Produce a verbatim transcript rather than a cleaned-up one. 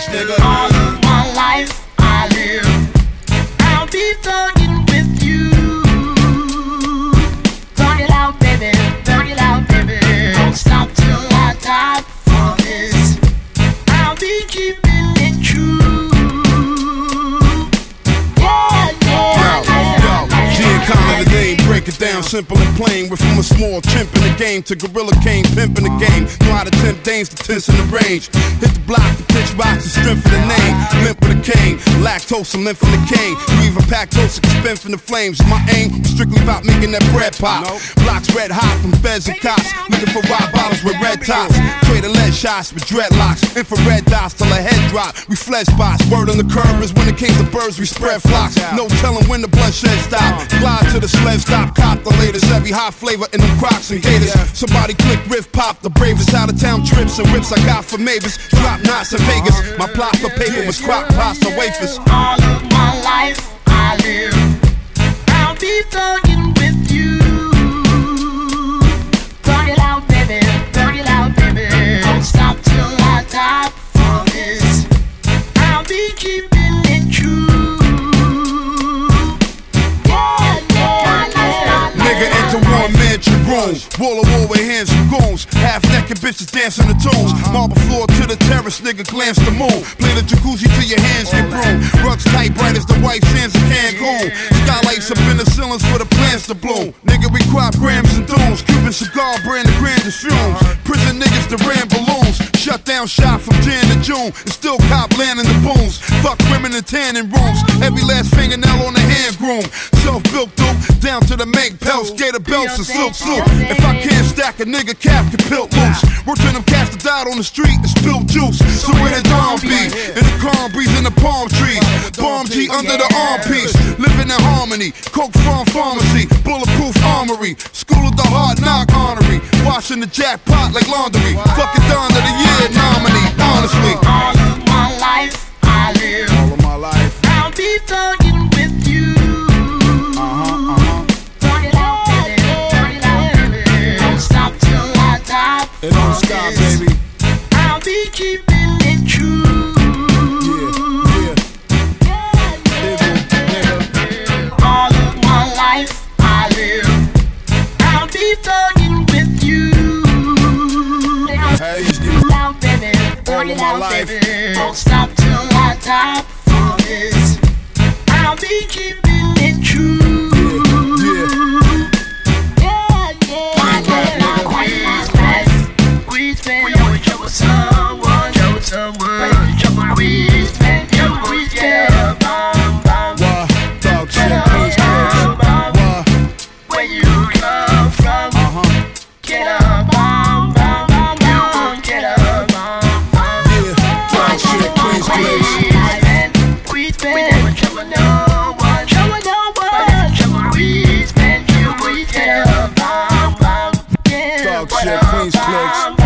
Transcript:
bitch, nigga. All of my life I live, I'll be thugging with you. Thug it out, baby, thug it out, baby. Don't stop till I die for this. I'll be keeping it true. Yeah, yeah, Yo, yo, G and Connor the name, break it down simple and plain. We're from a small chimp in the game to Gorilla King, pimp in the game. Know how to tempt dames to tense in the range. Hit the block, the pitch box, the strength of the name. Limp with a cane, lactose and lymph in the cane. You even pack toast, spin from the flames. My aim was strictly about making that bread pop. Blocks red hot from feds and cops. Looking for rock bottles with red tops. Trading lead shots with dreadlocks. Infrared dots till a head drop. We fled spots. Word on the curb is when it came to birds, we spread flocks. No telling when the bloodshed stop. Glide to the sled stop, cop the latest. Every hot flavor in them Crocs and Gators. Somebody click, riff, pop. The bravest out of town trips and whips I got for Mavis. Drop knots in Vegas. My plot for paper was crock pots and wafers. all of my life I live, I'll be thugging with you. Thug it out, baby, thug it out, baby. Don't stop till I die for this. I'll be keeping it true. Yeah, yeah, yeah. Nigga enter one mansion room. Wall to wall with hands and goons. Half naked bitches dancing the tunes. Marble floor to the terrace, nigga glance the moon. Play the jacuzzi till your hands get broomed. Rugs tight, bright as the white sands of Cancun. Skylights up in the ceilings for the plants to bloom. Nigga, we crop grams and dunes. Cuban cigar brand the grandest fumes. Prison niggas that ran balloons. Shut down shop from Jan to June. And still cop land in the booms. Fuck women in tanning rooms. Every last fingernail on the hand groom. Self-built dope, down to the make pelts. Gator belts and silk suit. If I can't stack a nigga, cap can pilt loose. We're turning them cats that died on the street and spilled juice. So where the dawn be? In the calm breeze in the palm trees. Bomb G under the armpiece. Living in harmony. Coke farm pharmacy. Bulletproof armory. School of the hard knock honorary. Washing the jackpot like laundry. Fucking Don of the year nominee. Honestly. All of my life I live, All of my life. I'll be thugging with you. Uh-huh, uh-huh. Thug it out, baby, thug it out, baby. Don't stop till I die It don't for stop, this. baby. I'll be keeping it true. Yeah, yeah. Nigga, nigga. All of my life I live, I'll be thugging with you. Hey, Thug it out, baby, thug it my out, life. baby. Don't stop till I die for this. I'll be keeping it true. yeah. Yeah, yeah, yeah. We spend your trouble someone, trouble someone, trouble we spend your we get bum bum. Why? Dog shit, please, bitch. Why? Where you come from? Uh-huh. Get a bum bum bum bum. Get a bum bum. Yeah. Dog shit, please, please. We spend your trouble no one, trouble no one, trouble we spend you we get a bum bum. Dog shit, please, please.